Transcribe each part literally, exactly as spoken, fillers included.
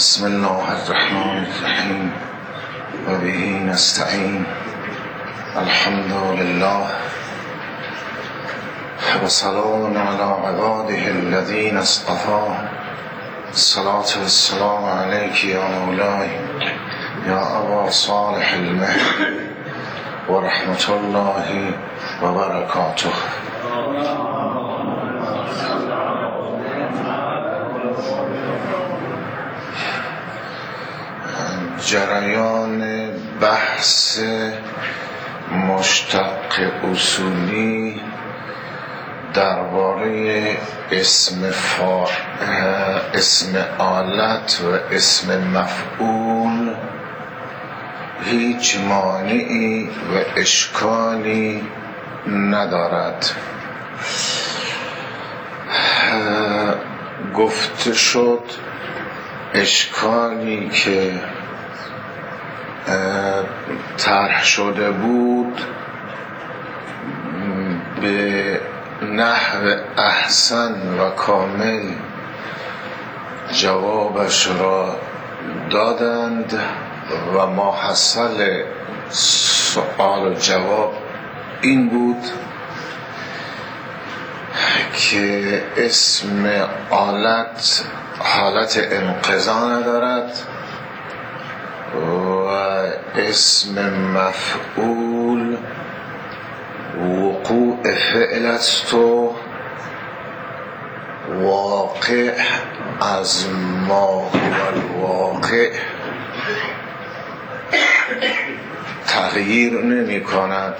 بسم الله الرحمن الرحیم و به نستعین. الحمد لله و سلام علی عباده الذین اصطفی. الصلاة والسلام علیک یا مولاي یا ابا صالح المهدی و رحمت الله و برکاته. جریان بحث مشتق اصولی درباره اسم فا... اسم آلت و اسم مفعول هیچ مانعی و اشکالی ندارد. گفته شد اشکالی که طرح شده بود به نحو احسن و کامل جوابش را دادند و ماحصل سؤال و جواب این بود که اسم آلت حالت انقضا ندارد و اسم مفعول وقوع فعل است و واقع از ما هو الواقع تغییر نمی کند.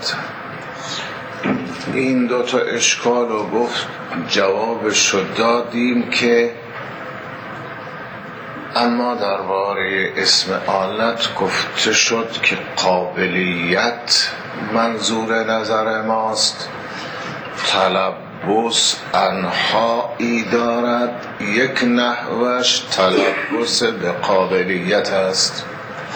این دو تا اشکال رو گفت، جوابش رو دادیم که اما درباره اسم آلت گفته شد که قابلیت منظور نظر ماست، تلبس انحایی دارد، یک نحوش تلبس به قابلیت است.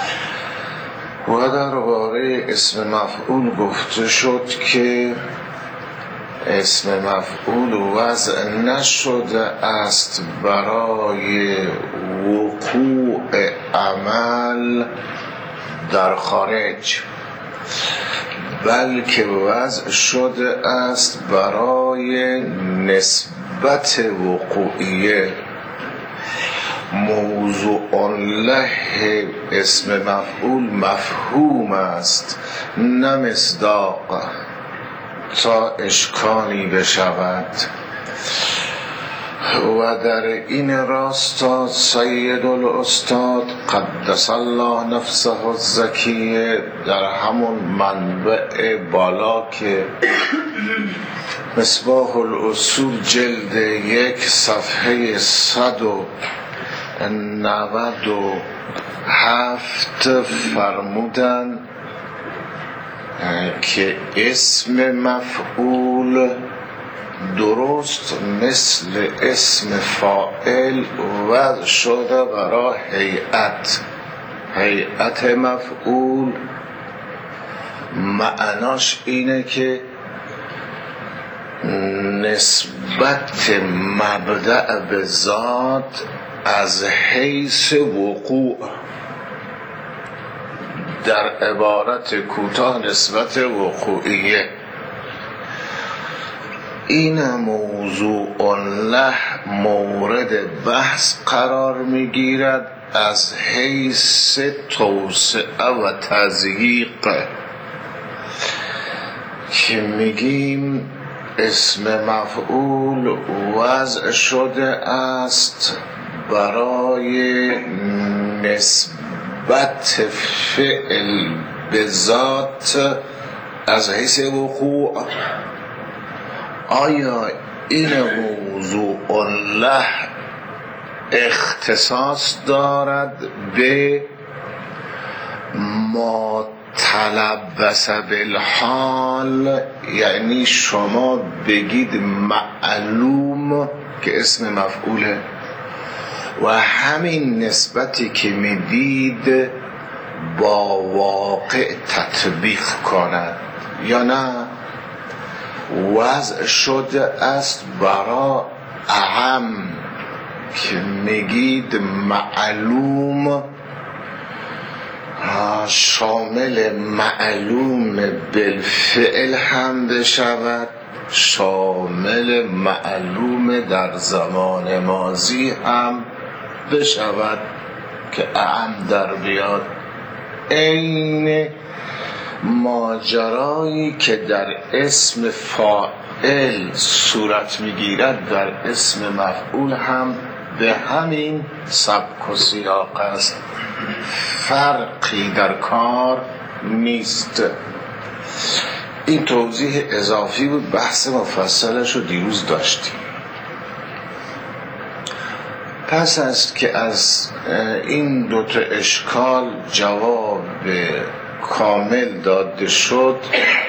و درباره اسم مفعول گفته شد که اسم مفعول وضع نشده است برای وقوع عمل در خارج، بلکه وضع شده است برای نسبت وقوعیه. موضوع له اسم مفعول مفهوم است نه مصداق، تا اشکالی بشود. و در این راستا سید الاستاد قدس الله نفسه الزکیه در همون منبع بالا که مصباح الاصول جلد یک صفحه صد و نود و هفت فرمودن که اسم مفعول درست مثل اسم فاعل وضع شده برای هیئت. هیئت مفعول معناش اینه که نسبت مبدأ به ذات از حیث وقوع، در عبارت کوتاه نسبت وقوعیه. این موضوع له مورد بحث قرار میگیرد از حیث توسعه و تضییق که میگیم اسم مفعول وضع شده است برای نسبت فعل به ذات از حیث وقوع. آیا این موضوع له اختصاص دارد به ما تلبس بالحال؟ یعنی شما بگید معلوم که اسم مفعوله و همین نسبتی که میدید با واقع تطبیق کند، یا نه وضع شده است برای اعم که میگید معلوم شامل معلوم بالفعل هم بشود، شامل معلوم در زمان ماضی هم بشود که اعم در بیاد. این ماجرایی که در اسم فاعل صورت میگیرد در اسم مفعول هم به همین سبک و سیاق است، فرقی در کار نیست. این توضیح اضافی بود، بحث مفصلش رو دیروز داشتیم. پس است که از این دوتا اشکال جواب کامل داده شد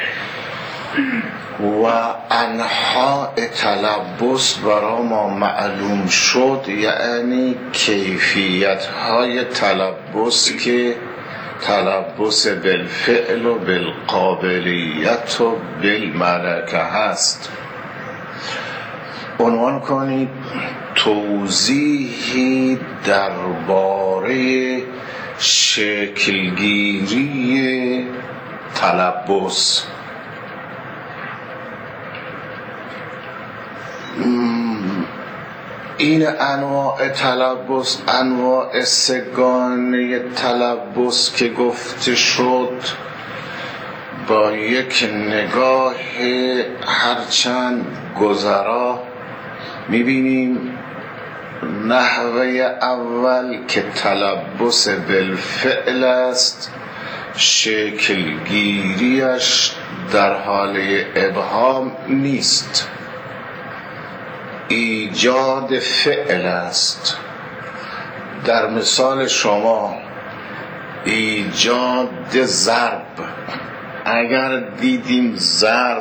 و انواع تلبس برای ما معلوم شد، یعنی کیفیت های تلبس که تلبس بالفعل و بالقابلیت و بالملکه هست. عنوان کنید توضیحی درباره شکلگیری تلبس. این انواع تلبس، انواع سگانه تلبس که گفته شد، با یک نگاه هرچند گذرا میبینیم نحوه اول که تلبس بالفعل است، شکلگیریش در حال ابهام نیست، ایجاد فعل است. در مثال شما ایجاد ضرب، اگر دیدیم ضرب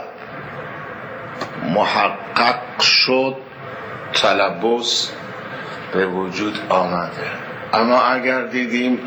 محقق شد تلبس به وجود آمده. اما اگر دیدیم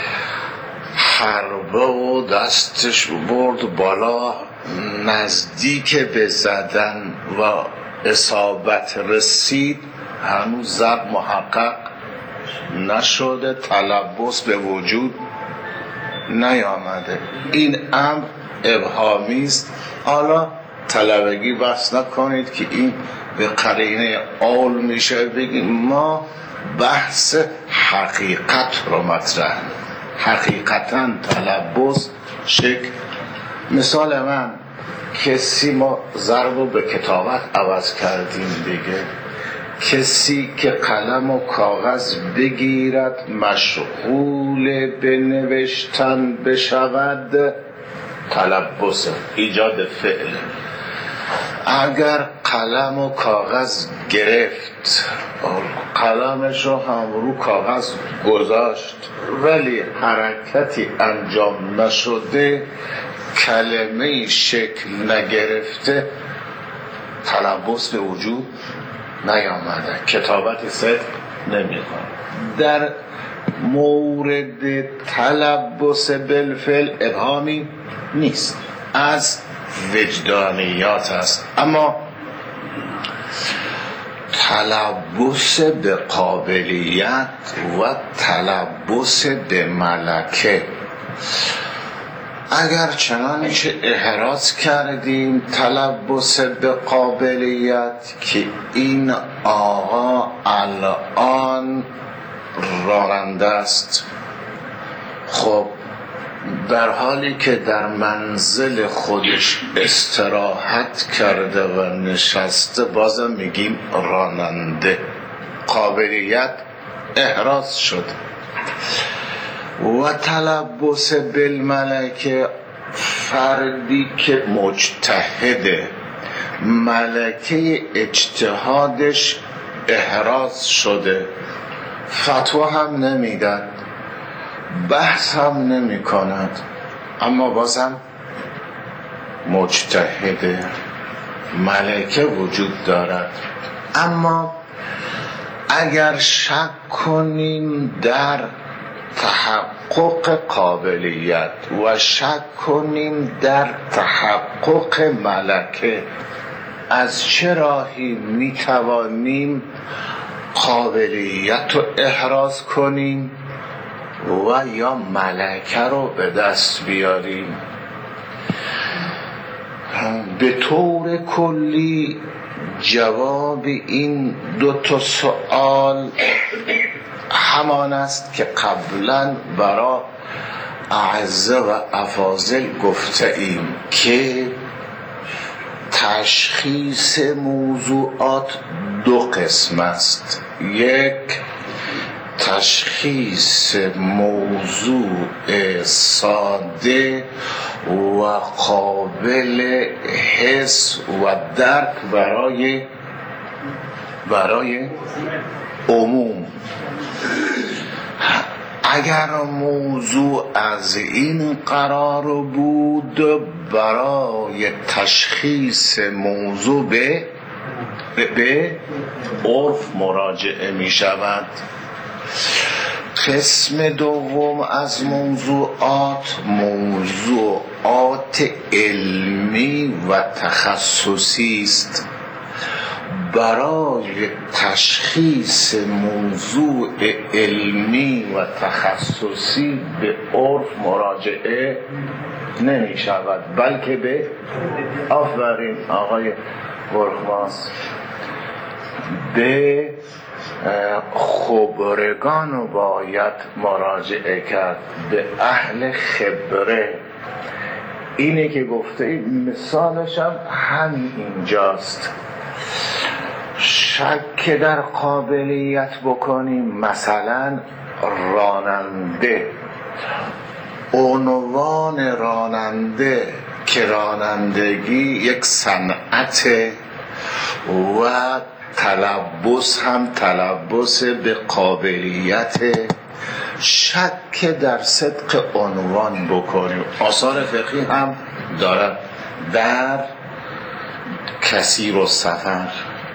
حربه و دستش برد بالا نزدیک به زدن و اصابت رسید، هنوز ضرب محقق نشده، تلبس به وجود نیامده. این امر ابهامی است. حالا طلبگی بس نکنید که این به قرینه آل میشه بگیم ما بحث حقیقت رو مطرح، حقیقتا تلبس شکل. مثال من کسی، ما ضرب رو به کتابت عوض کردیم دیگه، کسی که قلم و کاغذ بگیرد مشغول به نوشتن بشود تلبس، ایجاد فعل. اگر قلم و کاغذ گرفت، قلمش رو هم رو کاغذ گذاشت ولی حرکتی انجام نشده، کلمه شکل نگرفته، تلبس به وجود نیامده، کتابتی صدق نمی‌کنه. در مورد تلبس بالفعل ابهامی نیست، از وجدانیات است. اما تلبس به قابلیت و تلبس به ملکه، اگر چنانچه احراز کردیم تلبس به قابلیت که این آقا الان راننده است، خب در حالی که در منزل خودش استراحت کرده و نشسته بازم میگیم راننده، قابلیت احراز شد. و تلبس بالملکه، فردی که مجتهده، ملکه اجتهادش احراز شده، فتوا هم نمیداد، بحث هم نمی کند، اما بازم مجتهده، ملکه وجود دارد. اما اگر شک کنیم در تحقق قابلیت و شک کنیم در تحقق ملکه، از چه راهی می توانیم قابلیت رو احراز کنیم و یا ملکه رو به دست بیاریم. به طور کلی جواب این دو تا سوال همان است که قبلا برای اعزه و افاضل گفته ایم که تشخیص موضوعات دو قسم است. یک، تشخیص موضوع ساده و قابل حس و درک برای برای عموم. اگر موضوع از این قرار بود برای تشخیص موضوع به به عرف مراجعه می شود. قسم دوم از موضوعات موضوعات علمی و تخصصی است. برای تشخیص موضوع علمی و تخصصی به عرف مراجعه نمی شود، بلکه به آفرین آقای برخواست به خبرگان باید مراجعه کرد، به اهل خبره. اینه که گفته این مثالش هم همین اینجاست. شک در قابلیت بکنیم، مثلا راننده، عنوان راننده که رانندگی یک صنعت و تلبس هم تلبس به قابلیت، شک در صدق عنوان بکنیم. آثار فقهی هم دارد در کثیر السفر.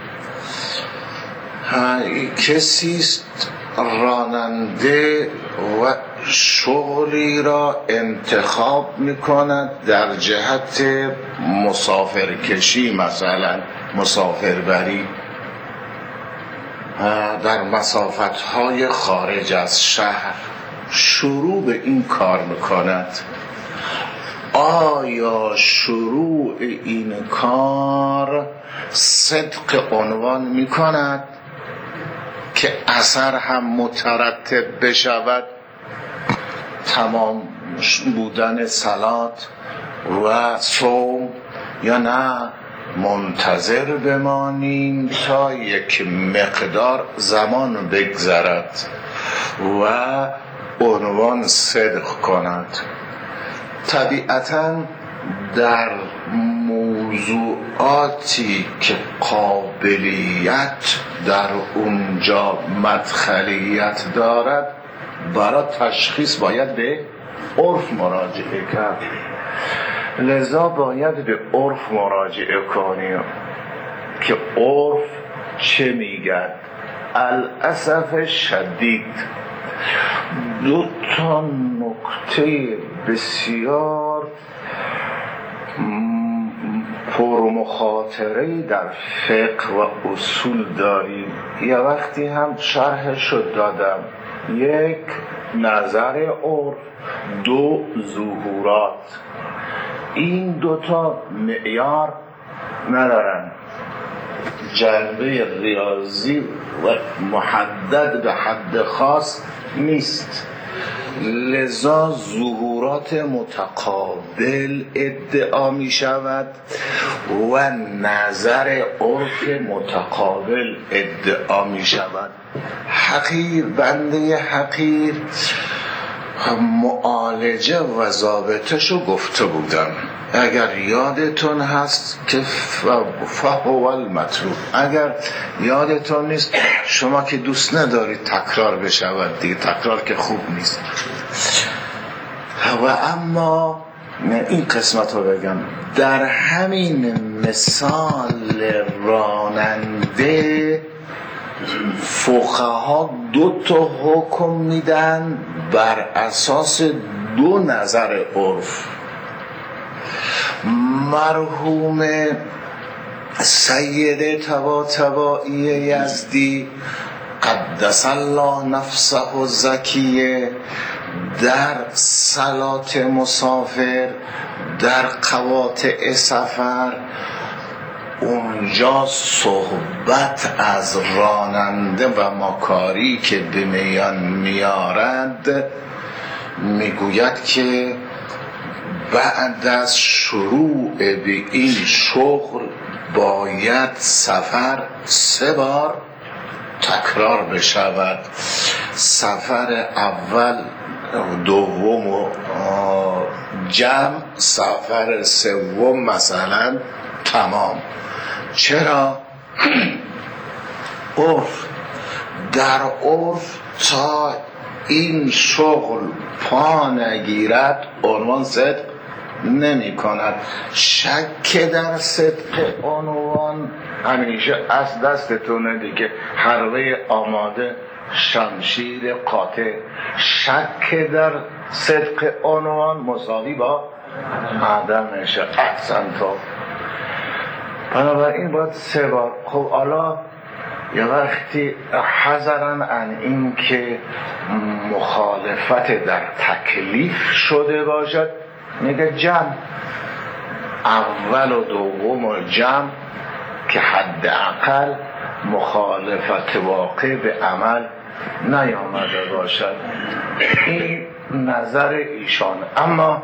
کسیست راننده و شغلی را انتخاب میکند در جهت مسافرکشی، مثلا مسافربری در مسافت‌های خارج از شهر، شروع به این کار میکند. آیا شروع این کار صدق عنوان میکند که اثر هم مترتب بشود، تمام بودن صلات و صوم، یا نه منتظر بمانیم تا یک مقدار زمان بگذرد و عنوان صدق کند؟ طبیعتاً در موضوعاتی که قابلیت در اونجا مدخلیت دارد، برای تشخیص باید به عرف مراجعه کرد. لذا باید به عرف مراجعه کنیم که عرف چه میگه. الاسف شدید دو تا نکته بسیار پرمخاطره در فقه و اصول داریم. یه وقتی هم شرحشو دادم. یک، نظر عرف، دو، ظهورات. این دوتا معیار ندارن، جنبه ریاضی و محدد به حد خاص نیست. لذا ظهورات متقابل ادعا می شود و نظر عرف متقابل ادعا می شود. حقیر، بنده حقیر، معالجه و ضابطشو گفته بودم. اگر یادتون هست که فهو المطلوب، اگر یادتون نیست شما که دوست ندارید تکرار بشود دیگه، تکرار که خوب نیست. و اما این قسمت رو بگم، در همین مثال راننده فقها دو تا حکم میدن بر اساس دو نظر عرف. مرحوم سید طباطبایی یزدی قدس الله نفسه و زکیه در صلات مسافر، در قواطع سفر، اونجا صحبت از راننده و مکاری که به میان میارد میگوید که بعد از شروع به این شغل باید سفر سه بار تکرار بشود. سفر اول، دوم و جمع، سفر سوم مثلا تمام. چرا؟ عرف، در عرف تا این شغل پا نگیرد عنوان صدق نمی کند. شک در صدق عنوان همیشه از دستتونه دیگه، حربه آماده، شمشیر قاطع. شک در صدق عنوان مساوی با عدمشه. احسن تو. بنابراین باید سه بار. خب حالا یه وقتی حذرن ان این که مخالفت در تکلیف شده باشد میگه جمع، اول و دوم و جمع که حداقل مخالفت واقع به عمل نیامده باشد. این نظر ایشان. اما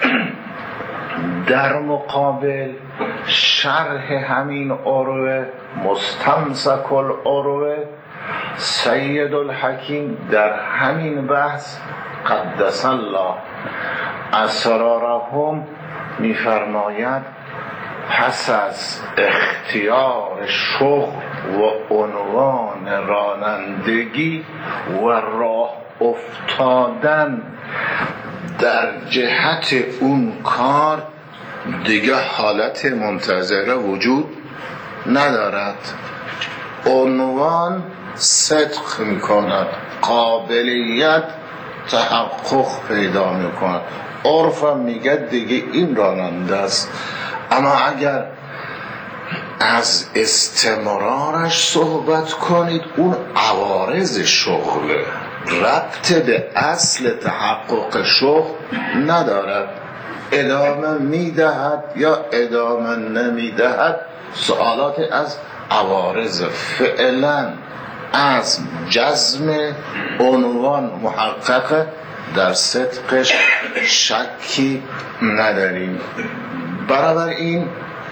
در مقابل شرح همین عروه، مستمسک العروه، سید الحکیم در همین بحث قدس الله اسرارهم میفرماید پس از اختیار شغل و عنوان رانندگی و راه افتادن در جهت اون کار دیگه حالت منتظره وجود ندارد. عنوان صدق می کند، قابلیت تحقق پیدا می کند. عرفم میگه دیگه این راننده است. اما اگر از استمرارش صحبت کنید، اون عوارض شغله، ربط به اصل تحقق شغل ندارد. ادامه میدهد یا ادامه نمیدهد سوالات از عوارض. فعلا از جزم عنوان محقق در صدقش شکی نداریم. برابر این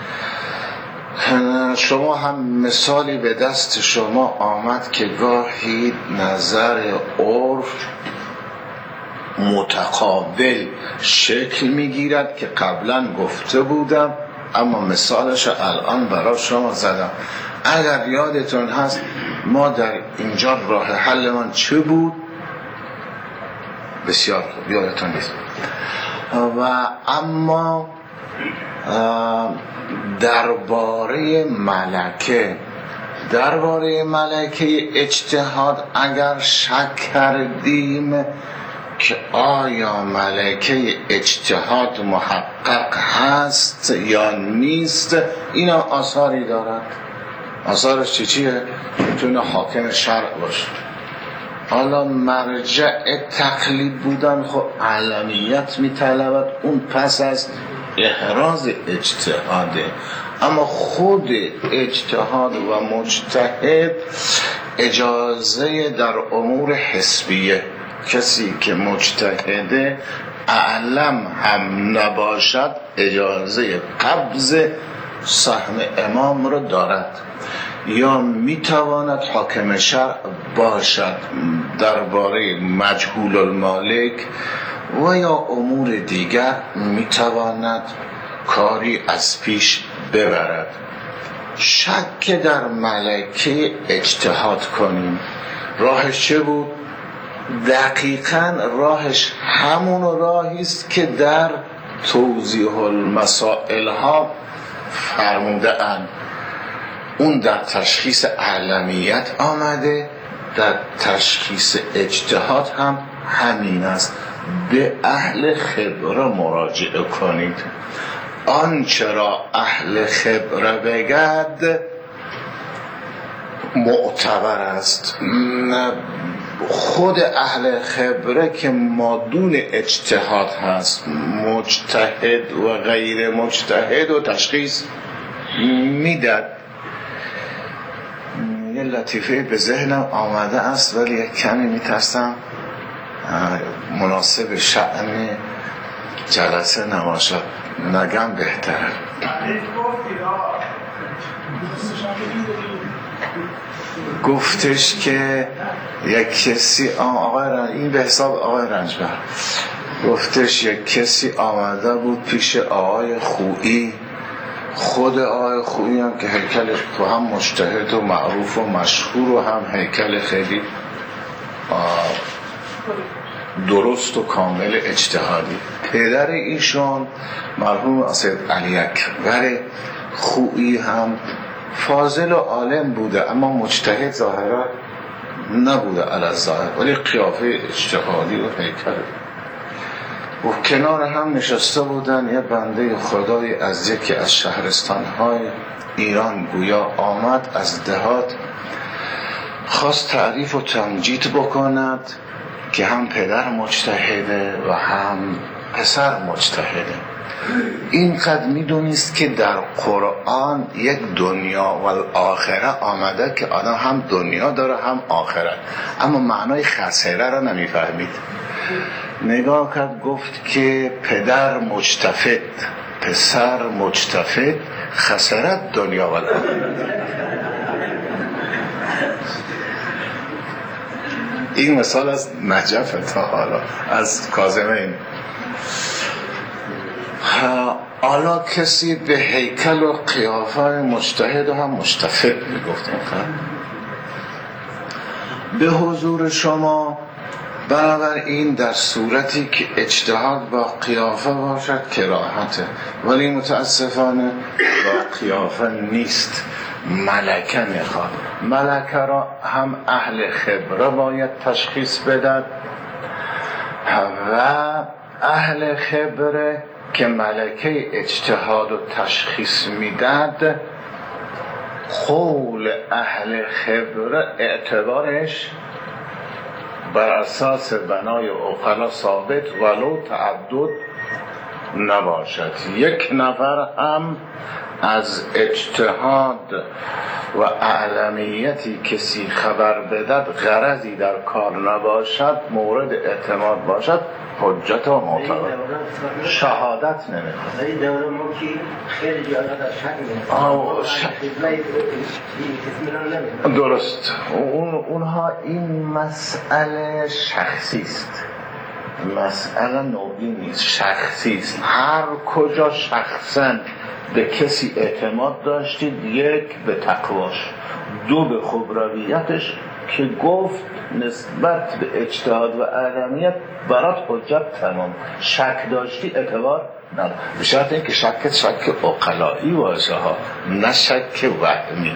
شما هم مثالی به دست شما آمد که گاهی نظر عرف متقابل شکل میگیرد که قبلا گفته بودم، اما مثالش الان برای شما زدم. اگر یادتون هست ما در اینجا راه حل من چه بود؟ بسیار خوب یادتون نیست. و اما درباره ملکه درباره ملکه اجتهاد اگر شک کردیم که آیا ملکه اجتهاد محقق هست یا نیست، اینا آثاری دارد. آثارش چی چیه؟ میتونه حاکم شرع باشه. حالا مرجع تقلید بودن خب علمیت میطلبد، اون پس از احراز اجتهاده. اما خود اجتهاد و مجتهد اجازه در امور حسبیه، کسی که مجتهده اعلم هم نباشد اجازه قبض سهم امام رو دارد، یا میتواند حاکم شرع باشد درباره مجهول المالک و یا امور دیگر میتواند کاری از پیش ببرد. شک در ملکه اجتهاد کنیم، راهش چه بود؟ دقیقاً راهش همون راهی است که در توضیح المسائل ها فرموده اند. اون در تشخیص علمیت آمده، در تشخیص اجتهاد هم همین است. به اهل خبره مراجعه کنید. آنچه را اهل خبره بگد معتبر است. خود اهل خبره که مادون اجتهاد هست، مجتهد و غیر مجتهد و تشخیص میداد. یه لطیفه به ذهنم آمده است ولی یک کمی میترسم مناسب شأن جلسه نباشد، نگم بهتره. گفتش که یک کسی آقای رنج... این به حساب آقای رنجبر گفتش یک کسی آمده بود پیش آقای خویی، خود آقای خویی هم که هیکلش هم مجتهد و معروف و مشهور و هم هیکل خیلی درست و کامل اجتهادی. پدر ایشان مرحوم اسید علی اکبر خویی هم فاضل و عالم بوده اما مجتهد ظاهرا نبوده علی الظاهر، ولی قیافه اجتهادی و هیکل و کنار هم نشسته بودن. یه بنده خدای از یکی از شهرستان‌های ایران گویا آمد از دهات، خواست تعریف و تمجید بکند که هم پدر مجتهده و هم پسر مجتهده. اینقدر میدونست که در قرآن یک دنیا و آخره آمده که آدم هم دنیا داره هم آخرت، اما معنای خسره را نمیفهمید. نگاه کرد گفت که پدر مجتفد پسر مجتفد خسرت دنیا و آخرت. این مثال از نجف تا حالا از کاظمین. حالا کسی به هیکل و قیافه مجتهد و هم مجتفد میگفتن به حضور شما. بنابراین در صورتی که اجتهاد با قیافه باشد کراهته، ولی متاسفانه با قیافه نیست، ملکه میخواد. ملکه را هم اهل خبره باید تشخیص بدد و اهل خبره که ملکه اجتهاد و تشخیص میداد، قول اهل خبره اعتبارش بر اساس بنای عقلا ثابت ولو تعدد نباشد. یک نفر هم از اجتهاد و اعلمیتی کسی خبر بدد غرضی در کار نباشد، مورد اعتماد باشد، حجت و معتبر شهادت نمیخواد. این دوره ما که خیلی جالب از شک درست. اون اونها این مسئله شخصی است، مسئله نوعی نیست، شخصی است. هر کجا شخصا به کسی اعتماد داشتید، یک به تقواش، دو به خبرویتش که گفت نسبت به اجتهاد و اعلمیت برات حجت تمام، شک داشتی اعتبار نداره، به شرط اینکه شک شک عقلایی باشه ها، نه شک وهمی.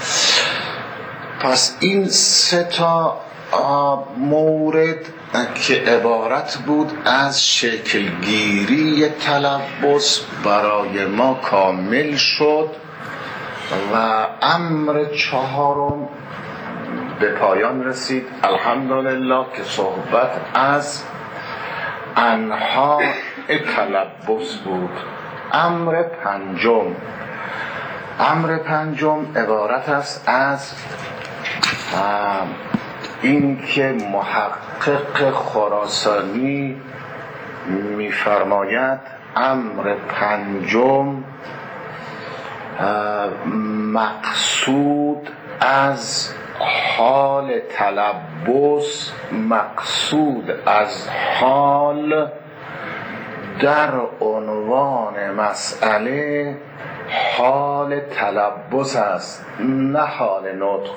پس این سه تا مورد که عبارت بود از شکلگیری تلبس برای ما کامل شد و امر چهارم به پایان رسید. الحمدلله که صحبت از انواع تلبس بود. امر پنجم امر پنجم عبارت است از این که محقق خراسانی می‌فرماید امر پنجم مقصود از حال تلبس، مقصود از حال در عنوان مسئله حال تلبس است، نه حال نطق.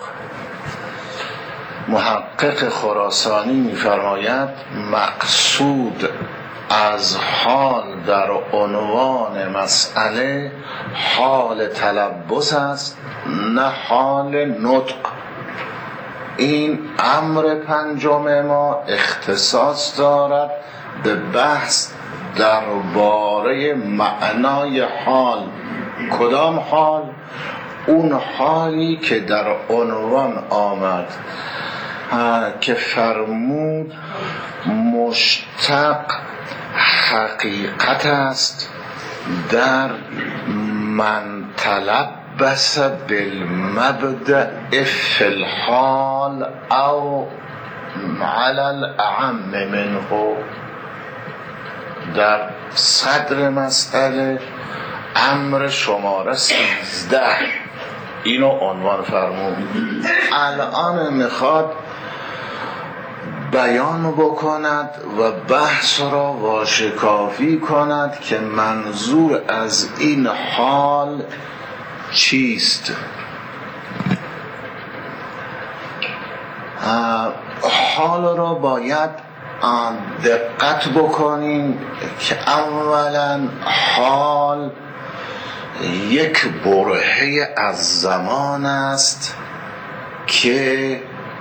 محقق خراسانی می‌فرماید مقصود از حال در عنوان مسئله حال تلبس است، نه حال نطق. این امر پنجم ما اختصاص دارد به بحث درباره معنای حال. کدام حال؟ اون حالی که در عنوان آمد که فرمود مشتق حقیقت است در من تلبس بالمبدأ فی الحال او علی الاعم منه. در صدر مسئله امر شماره سیزده اینو عنوان فرمود. الان میخواد بیان بکند و بحث را واشکافی کند که منظور از این حال چیست. حال را باید دقت بکنیم که اولا حال یک برهه از زمان است که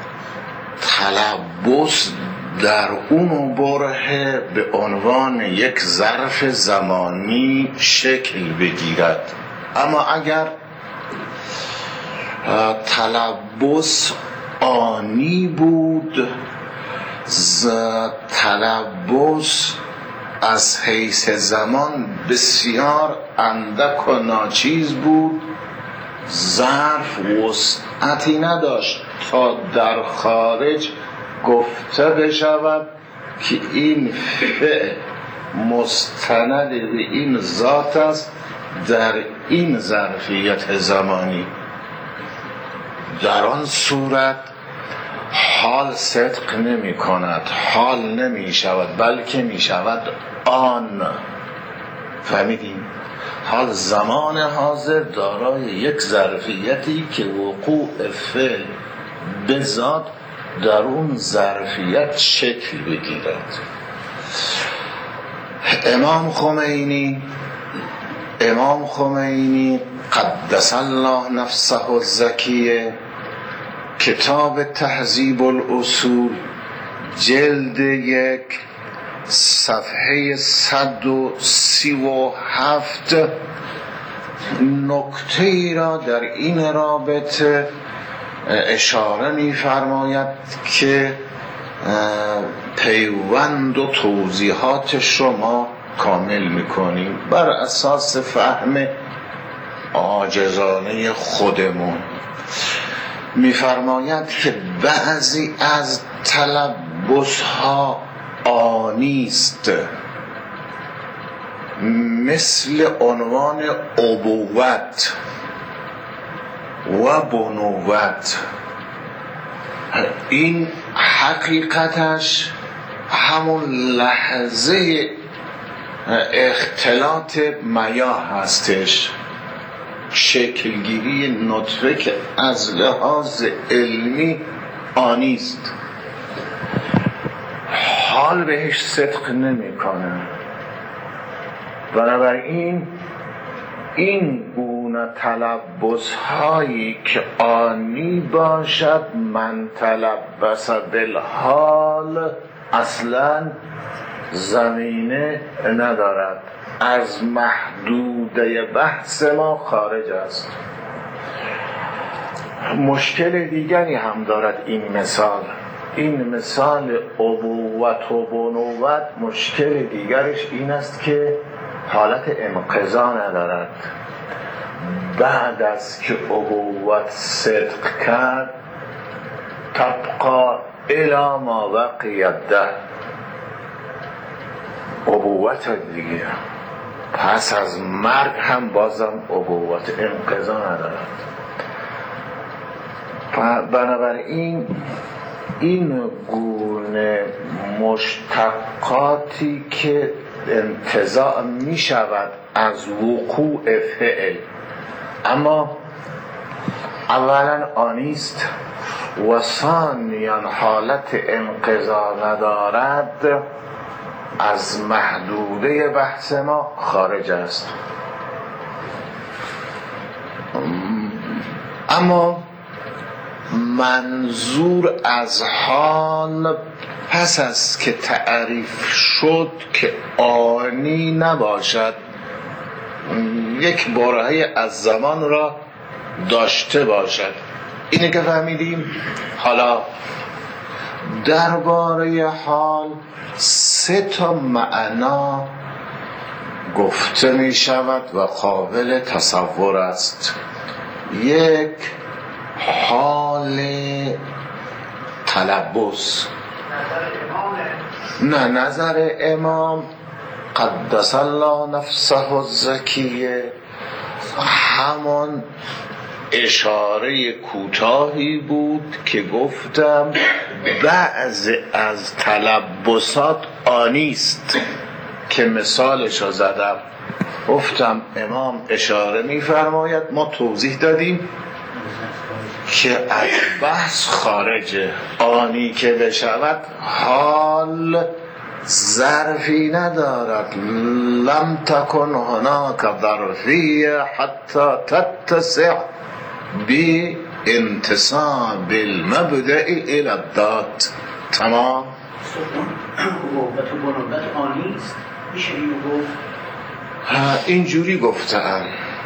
تلبس در اون برهه به عنوان یک ظرف زمانی شکل بگیرد. اما اگر تلبس آنی بود، تلبس از حیث زمان بسیار اندک و ناچیز بود، ظرف وسعتی نداشت تا در خارج گفته بشود که این فعل مستند به این ذات است در این ظرفیت زمانی. در آن صورت حال صدق نمی کند، حال نمی شود، بلکه می شود آن. فهمیدیم؟ حال زمان حاضر دارای یک ظرفیتی که وقوع فعل به ذات در اون ظرفیت شکل بگیرد. امام خمینی امام خمینی قدس الله نفسه الزکیه کتاب تهذیب الاصول جلد یک صفحه صد و سی و هفت نکته ای را در این رابطه اشاره می فرماید که پیوند و توضیحات شما کامل می کنیم بر اساس فهم عاجزانه خودمون. می فرماید که بعضی از تلبس ها آنیست، مثل عنوان ابوت و بنوت. این حقیقتش همون لحظه اختلاط میاه هستش، شکلگیری نطفه که از لحاظ علمی آنیست، حال بهش صدق نمی کنه. بنابراین این گونه تلبس هایی که آنی باشد من تلبس بالحال اصلا زمینه ندارد، از محدوده بحث ما خارج است. مشکل دیگری هم دارد این مثال. این مثال ابوت و بنوت مشکل دیگرش این است که حالت انقضا ندارد. بعد از که ابوت صدق کرد تبقى الی ما بقیت ده، ابوت دیگه پس از مرگ هم بازم ابوت انقضا ندارد. بنابراین این گونه مشتقاتی که انتزاع می شود از وقوع فعل، اما اولا آنیست و ثانیاً حالت انقضا ندارد، از محدوده بحث ما خارج است. اما منظور از حال پس از که تعریف شد که آنی نباشد، یک برهه از زمان را داشته باشد. اینه که فهمیدیم. حالا درباره حال سه تا معنا گفته می شود و قابل تصور است. یک، حال تلبس. نه، نظر امام قدس الله نفسه الزکیه همان اشاره کوتاهی بود که گفتم بعض از تلبسات آنیست که مثالش رو زدم. گفتم امام اشاره می‌فرماید، ما توضیح دادیم که از بحث خارجه. آنی که بشود حال ظرفی ندارد. لم تکن هناک ظرفیه حتی تتسع بی انتصاب المبدأ الى الذات. تمام. قوت و بنوبت آنیست، میشه اینو گفت؟ اینجوری گفتم،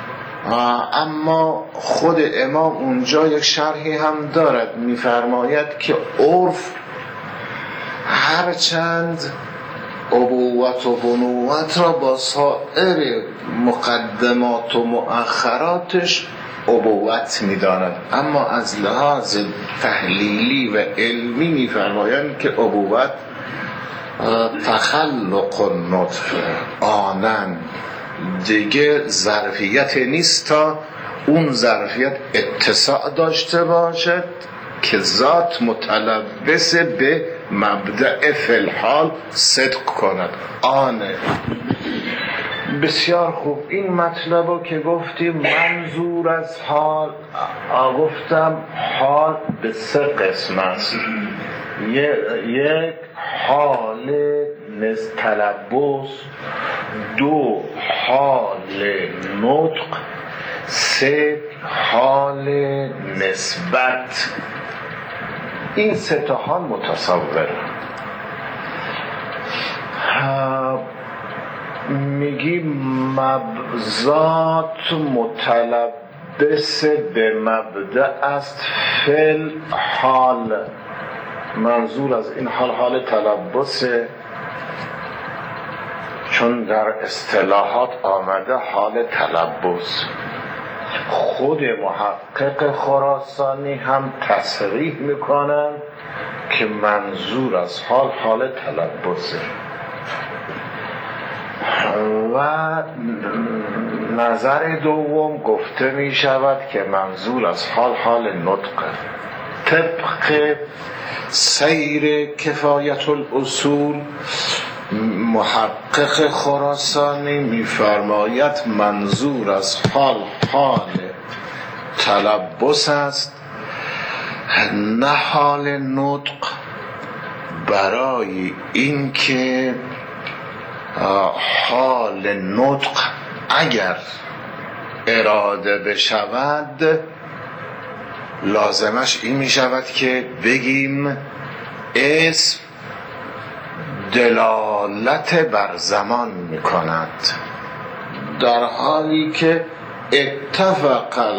اما خود امام اونجا یک شرحی هم دارد، میفرماید که عرف هرچند ابوت و بنوت را با سایر مقدمات و مؤخراتش ابوت میداند، اما از لحاظ تحلیلی و علمی میفرمایند که ابوت تخلق النطفه آنن، دیگه ظرفیت نیست تا اون ظرفیت اتساع داشته باشد که ذات متلبس به مبدأ فی الحال صدق کند. آنه. بسیار خوب. این مطلب رو که گفتیم منظور از حال، گفتم حال به سه قسم است. یک حال نس تلبس، دو حال نطق، سه حال نسبت. این سه تا حال متصوره. میگی مبذات متلبس به مبدأ است فل حال. منظور از این حال حال تلبسه، چون در اصطلاحات آمده حال تلبس. خود محقق خراسانی هم تصریح میکنن که منظور از حال حال تلبسه و نظر دوم گفته می شود که منظور از حال حال نطقه. طبق سیر کفایت الاصول محقق خراسانی می‌فرماید منظور از حال حال تلبس است، نه حال نطق، برای اینکه حال نطق اگر اراده بشود لازمش این می شود که بگیم اسم دلالت بر زمان می کند، در حالی که اتفق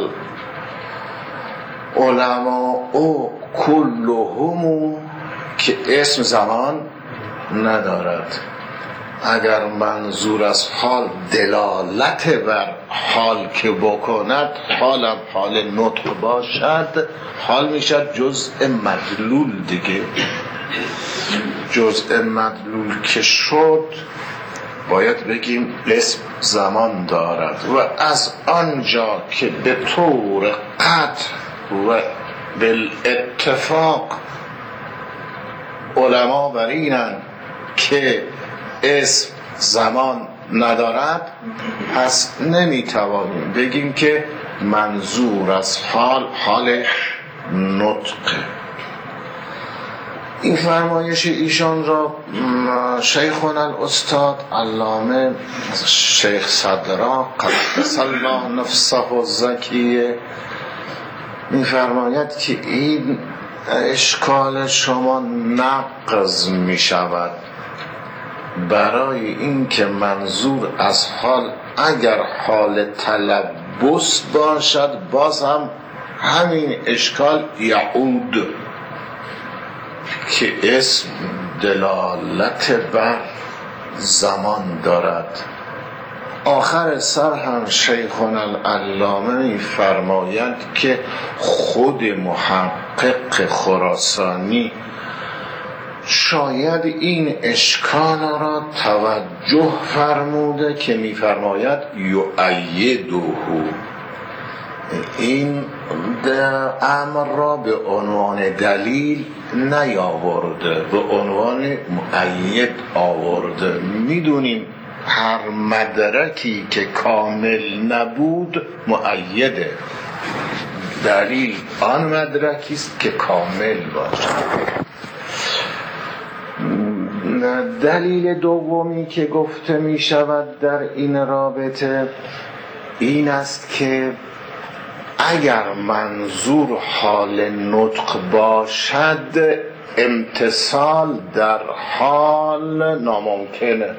العلماء کلهم که اسم زمان ندارد. اگر منظور از حال دلالت بر حال که بکند، حالم حال نطق باشد، حال میشد جزء مدلول دیگه. جزء مدلول که شد باید بگیم اسم زمان دارد و از آنجا که به طور قطع و بالاتفاق علما بر اینن که اسم زمان ندارد، پس نمیتوانیم بگیم که منظور از حال حال نطقه. این فرمایش ایشان را شیخنا الاستاد علامه شیخ صدرا قدس الله نفسه الزکیه می‌فرماید که این اشکال شما نقض می شود، برای اینکه منظور از حال اگر حال تلبس باشد، باز هم همین اشکال یعود که اسم دلالت بر زمان دارد. آخر سر هم شیخنا العلامه می فرمایند که خود محقق خراسانی شاید این اشکال را توجه فرموده که می فرماید یؤیده، این امر را به عنوان دلیل نیاورده، به عنوان مؤید آورده. میدونیم هر مدرکی که کامل نبود مؤیده، دلیل آن مدرکی است که کامل باشد. دلیل دومی که گفته می شود در این رابطه این است که اگر منظور حال نطق باشد امتثال در حال ناممکنه.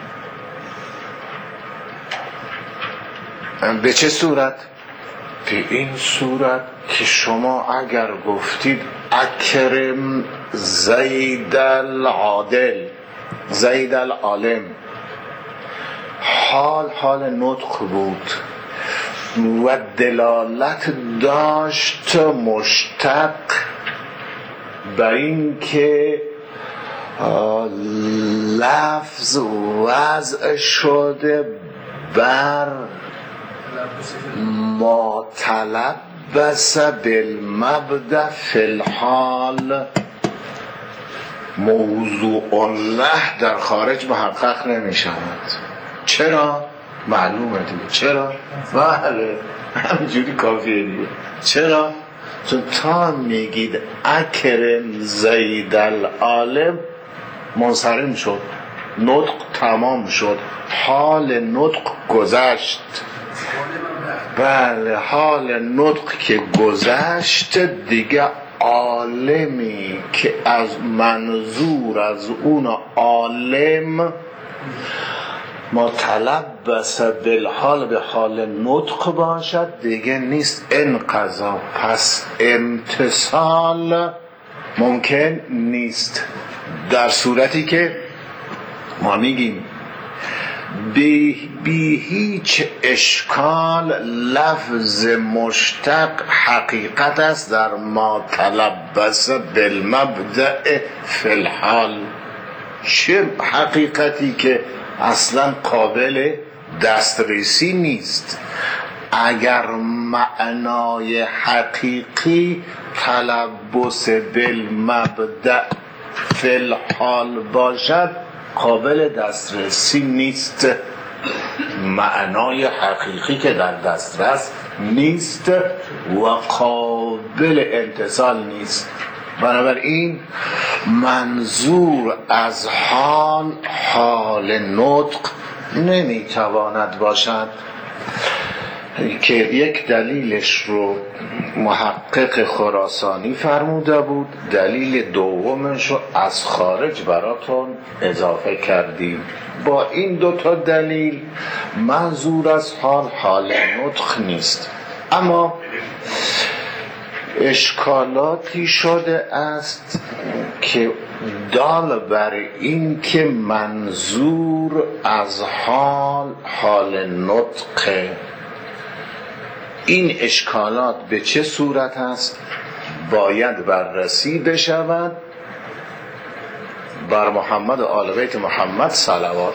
به چه صورت؟ به این صورت که شما اگر گفتید اکرم زید العادل، زید العالم، حال حال نطق بود و دلالت داشت مشتق بر این که لفظ وضع شده بر ما تلبس بالمبدأ فی الحال، موضوع له در خارج محقق نمی شود. چرا؟ معلومه دیگه. چرا؟ بله همینجوری کافیه دیگه. چرا؟ چون تا میگید اکرم زید العالم منصرم شد، نطق تمام شد، حال نطق گذشت. بله حال نطق که گذشت دیگه عالمی که از منظور از اون عالم متلبس بالحال به حال نطق باشد دیگه نیست انقضا، پس امتثال ممکن نیست. در صورتی که ما میگیم بی, بی هیچ اشکال لفظ مشتق حقیقت است در ما تلبس بالمبدأ فی الحال. چه حقیقتی که اصلا قابل دسترسی نیست. اگر معنای حقیقی تلبس بالمبدأ فی الحال باشد قابل دسترسی نیست. معنای حقیقی که در دسترس نیست و قابل امتثال نیست. بنابراین منظور از حال حال نطق نمیتواند باشد که یک دلیلش رو محقق خراسانی فرموده بود، دلیل دومش رو از خارج براتون اضافه کردیم. با این دوتا دلیل منظور از حال حال نطق نیست. اما اشکالاتی شده است که دال بر این که منظور از حال حال نطق. این اشکالات به چه صورت است؟ باید بررسی بشود. بر محمد و آل بیت محمد صلوات.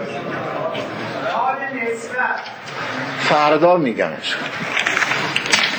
فردا میگمش.